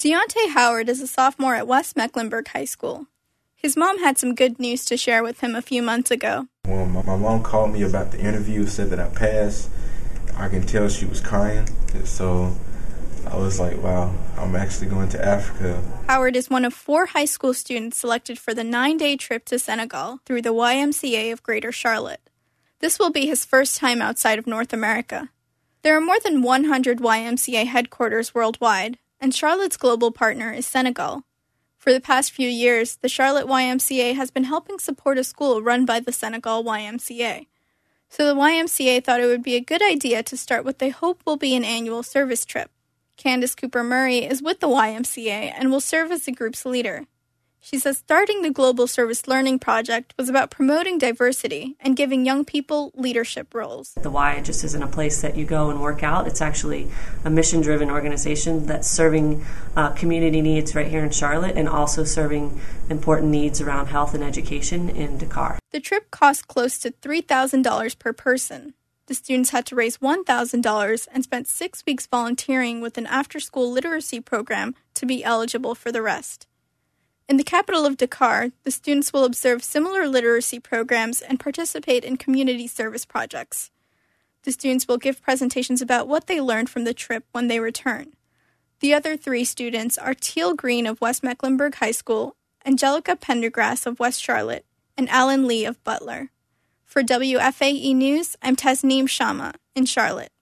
Deontay Howard is a sophomore at West Mecklenburg High School. His mom had some good news to share with him a few months ago. When my mom called me about the interview, said that I passed, I can tell she was crying. So I was like, wow, I'm actually going to Africa. Howard is one of 4 high school students selected for the 9-day trip to Senegal through the YMCA of Greater Charlotte. This will be his first time outside of North America. There are more than 100 YMCA headquarters worldwide, and Charlotte's global partner is Senegal. For the past few years, the Charlotte YMCA has been helping support a school run by the Senegal YMCA. So the YMCA thought it would be a good idea to start what they hope will be an annual service trip. Candace Cooper Murray is with the YMCA and will serve as the group's leader. She says starting the Global Service Learning Project was about promoting diversity and giving young people leadership roles. The Y just isn't a place that you go and work out. It's actually a mission-driven organization that's serving community needs right here in Charlotte and also serving important needs around health and education in Dakar. The trip cost close to $3,000 per person. The students had to raise $1,000 and spent 6 weeks volunteering with an after-school literacy program to be eligible for the rest. In the capital of Dakar, the students will observe similar literacy programs and participate in community service projects. The students will give presentations about what they learned from the trip when they return. The other 3 students are Teal Green of West Mecklenburg High School, Angelica Pendergrass of West Charlotte, and Alan Lee of Butler. For WFAE News, I'm Tasneem Shama in Charlotte.